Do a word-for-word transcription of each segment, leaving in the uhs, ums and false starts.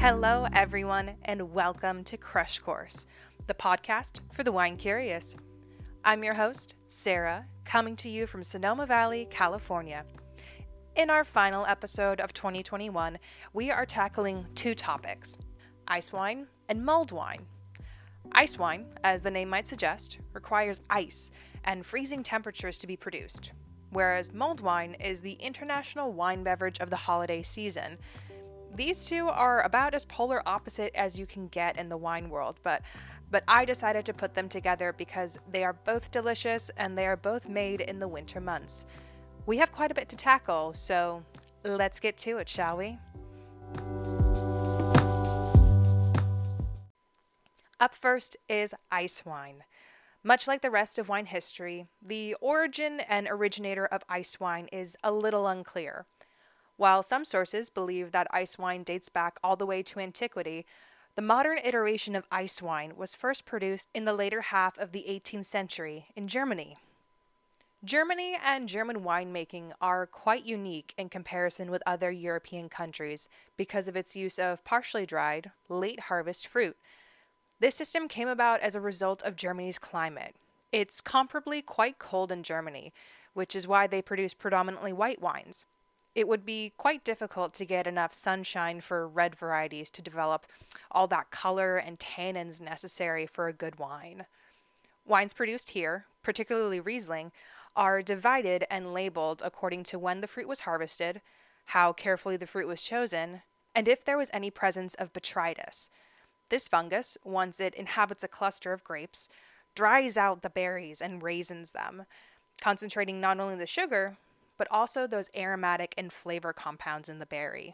Hello, everyone, and welcome to Crush Course, the podcast for the wine curious. I'm your host, Sarah, coming to you from Sonoma Valley, California. In our final episode of twenty twenty-one, we are tackling two topics, ice wine and mulled wine. Ice wine, as the name might suggest, requires ice and freezing temperatures to be produced, whereas mulled wine is the international wine beverage of the holiday season. These two are about as polar opposite as you can get in the wine world, but but I decided to put them together because they are both delicious and they are both made in the winter months. We have quite a bit to tackle, so let's get to it, shall we? Up first is ice wine. Much like the rest of wine history, the origin and originator of ice wine is a little unclear. While some sources believe that ice wine dates back all the way to antiquity, the modern iteration of ice wine was first produced in the later half of the eighteenth century in Germany. Germany and German winemaking are quite unique in comparison with other European countries because of its use of partially dried, late harvest fruit. This system came about as a result of Germany's climate. It's comparably quite cold in Germany, which is why they produce predominantly white wines. It would be quite difficult to get enough sunshine for red varieties to develop all that color and tannins necessary for a good wine. Wines produced here, particularly Riesling, are divided and labeled according to when the fruit was harvested, how carefully the fruit was chosen, and if there was any presence of botrytis. This fungus, once it inhabits a cluster of grapes, dries out the berries and raisins them, concentrating not only the sugar, but also those aromatic and flavor compounds in the berry.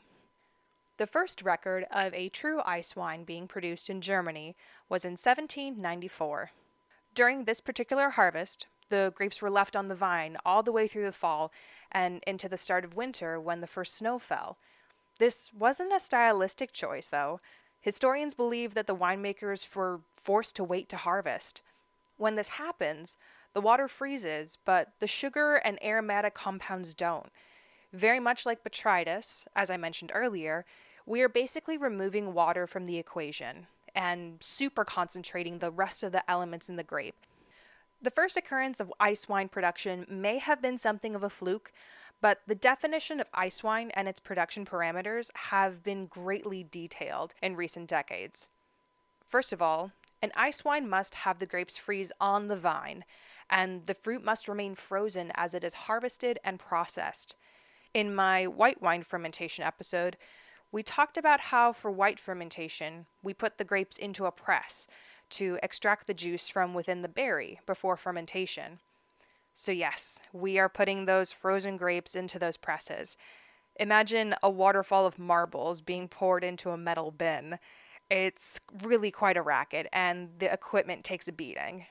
The first record of a true ice wine being produced in Germany was in seventeen ninety-four. During this particular harvest, the grapes were left on the vine all the way through the fall and into the start of winter when the first snow fell. This wasn't a stylistic choice, though. Historians believe that the winemakers were forced to wait to harvest. When this happens, the water freezes, but the sugar and aromatic compounds don't. Very much like botrytis, as I mentioned earlier, we are basically removing water from the equation and super concentrating the rest of the elements in the grape. The first occurrence of ice wine production may have been something of a fluke, but the definition of ice wine and its production parameters have been greatly detailed in recent decades. First of all, an ice wine must have the grapes freeze on the vine, and the fruit must remain frozen as it is harvested and processed. In my white wine fermentation episode, we talked about how for white fermentation, we put the grapes into a press to extract the juice from within the berry before fermentation. So yes, we are putting those frozen grapes into those presses. Imagine a waterfall of marbles being poured into a metal bin. It's really quite a racket, and the equipment takes a beating.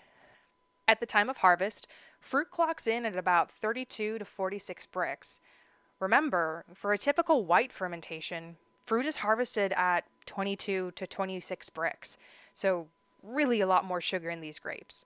At the time of harvest, fruit clocks in at about thirty-two to forty-six Brix. Remember, for a typical white fermentation, fruit is harvested at twenty-two to twenty-six Brix, so really a lot more sugar in these grapes.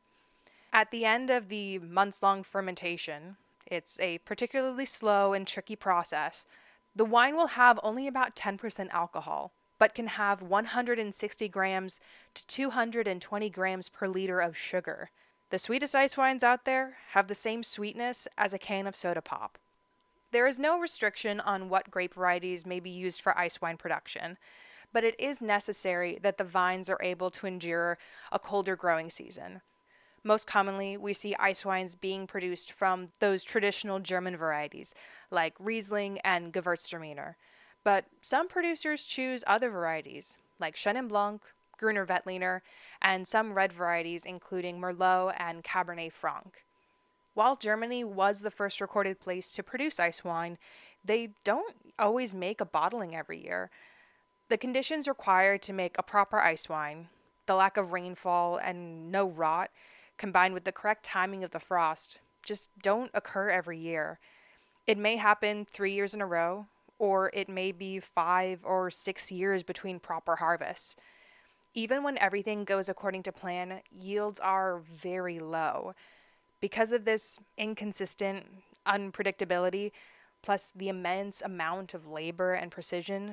At the end of the months-long fermentation, it's a particularly slow and tricky process, the wine will have only about ten percent alcohol, but can have one hundred sixty grams to two hundred twenty grams per liter of sugar. The sweetest ice wines out there have the same sweetness as a can of soda pop. There is no restriction on what grape varieties may be used for ice wine production, but it is necessary that the vines are able to endure a colder growing season. Most commonly, we see ice wines being produced from those traditional German varieties, like Riesling and Gewürztraminer. But some producers choose other varieties, like Chenin Blanc, Gruner Veltliner, and some red varieties including Merlot and Cabernet Franc. While Germany was the first recorded place to produce ice wine, they don't always make a bottling every year. The conditions required to make a proper ice wine, the lack of rainfall and no rot, combined with the correct timing of the frost, just don't occur every year. It may happen three years in a row, or it may be five or six years between proper harvests. Even when everything goes according to plan, yields are very low. Because of this inconsistent unpredictability, plus the immense amount of labor and precision,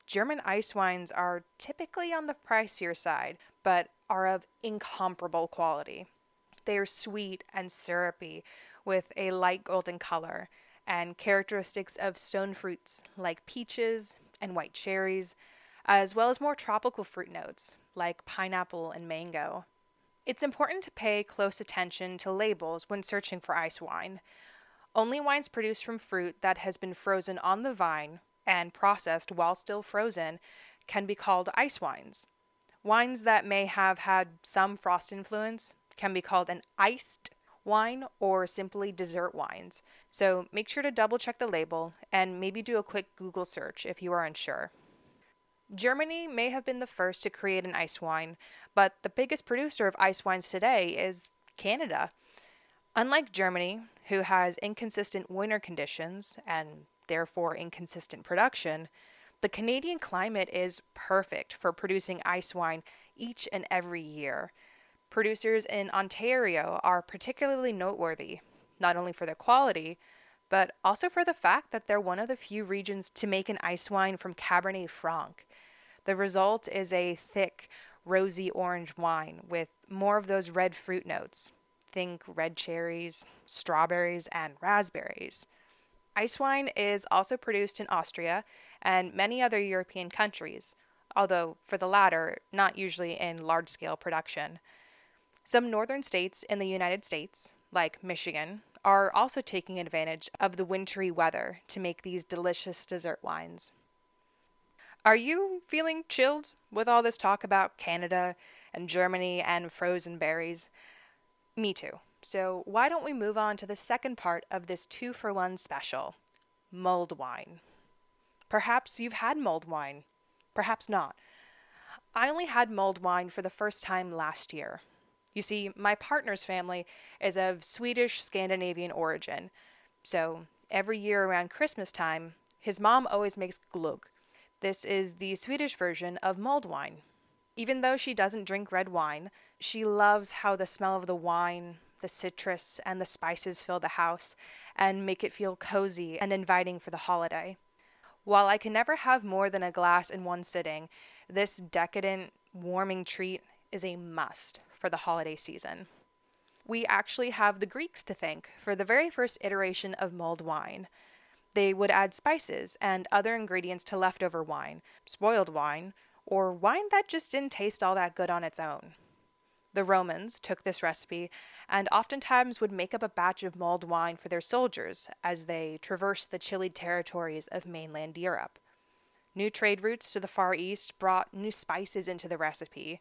German ice wines are typically on the pricier side, but are of incomparable quality. They are sweet and syrupy with a light golden color and characteristics of stone fruits like peaches and white cherries, as well as more tropical fruit notes like pineapple and mango. It's important to pay close attention to labels when searching for ice wine. Only wines produced from fruit that has been frozen on the vine and processed while still frozen can be called ice wines. Wines that may have had some frost influence can be called an iced wine or simply dessert wines. So make sure to double check the label and maybe do a quick Google search if you are unsure. Germany may have been the first to create an ice wine, but the biggest producer of ice wines today is Canada. Unlike Germany, who has inconsistent winter conditions and therefore inconsistent production, the Canadian climate is perfect for producing ice wine each and every year. Producers in Ontario are particularly noteworthy, not only for their quality, but also for the fact that they're one of the few regions to make an ice wine from Cabernet Franc. The result is a thick, rosy orange wine with more of those red fruit notes. Think red cherries, strawberries, and raspberries. Ice wine is also produced in Austria and many other European countries, although for the latter, not usually in large-scale production. Some northern states in the United States, like Michigan, are also taking advantage of the wintry weather to make these delicious dessert wines. Are you feeling chilled with all this talk about Canada and Germany and frozen berries? Me too. So why don't we move on to the second part of this two for one special, mulled wine. Perhaps you've had mulled wine, perhaps not. I only had mulled wine for the first time last year. You see, my partner's family is of Swedish Scandinavian origin, so every year around Christmas time, his mom always makes glögg. This is the Swedish version of mulled wine. Even though she doesn't drink red wine, she loves how the smell of the wine, the citrus, and the spices fill the house and make it feel cozy and inviting for the holiday. While I can never have more than a glass in one sitting, this decadent, warming treat is a must for the holiday season. We actually have the Greeks to thank for the very first iteration of mulled wine. They would add spices and other ingredients to leftover wine, spoiled wine, or wine that just didn't taste all that good on its own. The Romans took this recipe and oftentimes would make up a batch of mulled wine for their soldiers as they traversed the chilly territories of mainland Europe. New trade routes to the Far East brought new spices into the recipe.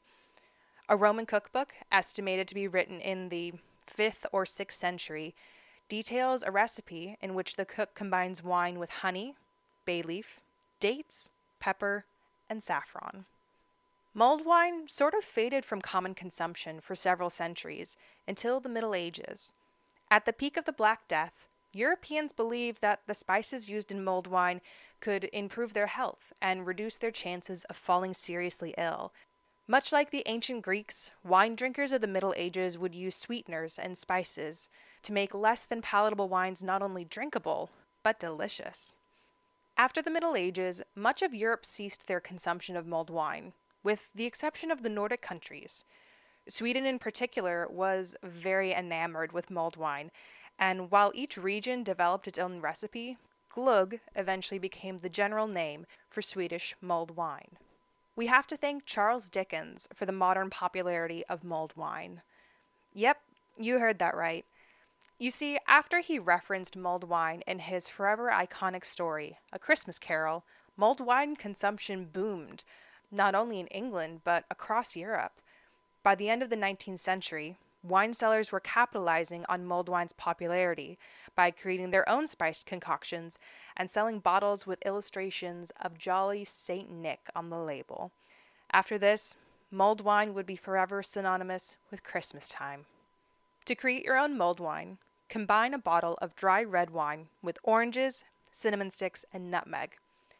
A Roman cookbook, estimated to be written in the fifth or sixth century, details a recipe in which the cook combines wine with honey, bay leaf, dates, pepper, and saffron. Mulled wine sort of faded from common consumption for several centuries until the Middle Ages. At the peak of the Black Death, Europeans believed that the spices used in mulled wine could improve their health and reduce their chances of falling seriously ill. Much like the ancient Greeks, wine drinkers of the Middle Ages would use sweeteners and spices to make less than palatable wines not only drinkable, but delicious. After the Middle Ages, much of Europe ceased their consumption of mulled wine, with the exception of the Nordic countries. Sweden in particular was very enamored with mulled wine, and while each region developed its own recipe, glögg eventually became the general name for Swedish mulled wine. We have to thank Charles Dickens for the modern popularity of mulled wine. Yep, you heard that right. You see, after he referenced mulled wine in his forever iconic story, A Christmas Carol, mulled wine consumption boomed, not only in England, but across Europe. By the end of the nineteenth century, wine cellars were capitalizing on mulled wine's popularity by creating their own spiced concoctions and selling bottles with illustrations of jolly Saint Nick on the label. After this, mulled wine would be forever synonymous with Christmas time. To create your own mulled wine, combine a bottle of dry red wine with oranges, cinnamon sticks, and nutmeg.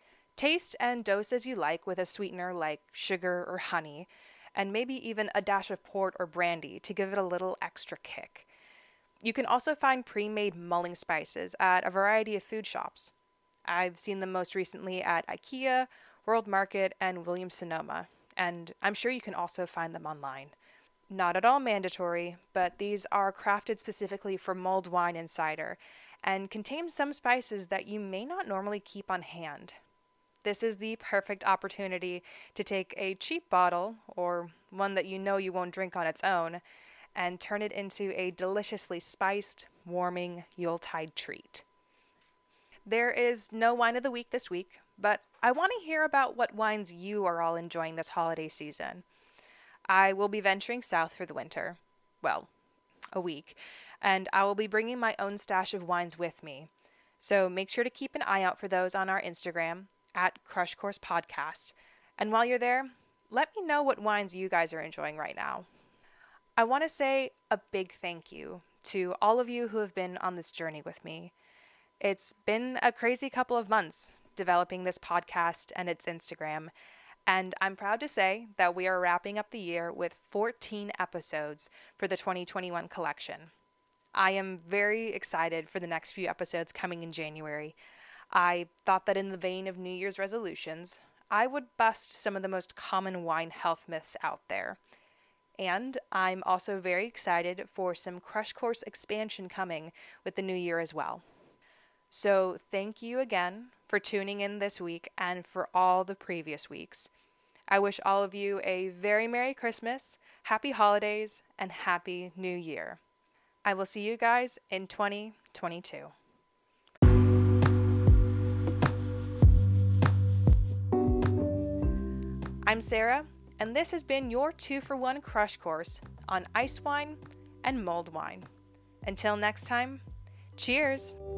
Taste and dose as you like with a sweetener like sugar or honey, and maybe even a dash of port or brandy to give it a little extra kick. You can also find pre-made mulling spices at a variety of food shops. I've seen them most recently at IKEA, World Market, and Williams Sonoma, and I'm sure you can also find them online. Not at all mandatory, but these are crafted specifically for mulled wine and cider, and contain some spices that you may not normally keep on hand. This is the perfect opportunity to take a cheap bottle, or one that you know you won't drink on its own, and turn it into a deliciously spiced, warming Yuletide treat. There is no wine of the week this week, but I want to hear about what wines you are all enjoying this holiday season. I will be venturing south for the winter. Well, a week, and I will be bringing my own stash of wines with me. So make sure to keep an eye out for those on our Instagram at Crush Course Podcast. And while you're there, let me know what wines you guys are enjoying right now. I want to say a big thank you to all of you who have been on this journey with me. It's been a crazy couple of months developing this podcast and its Instagram, and I'm proud to say that we are wrapping up the year with fourteen episodes for the twenty twenty-one collection. I am very excited for the next few episodes coming in January. I thought that in the vein of New Year's resolutions, I would bust some of the most common wine health myths out there. And I'm also very excited for some Crush Course expansion coming with the new year as well. So thank you again for tuning in this week and for all the previous weeks. I wish all of you a very Merry Christmas, Happy Holidays, and Happy New Year. I will see you guys in twenty twenty-two. I'm Sarah, and this has been your two for one Crush Course on ice wine and mulled wine. Until next time, cheers!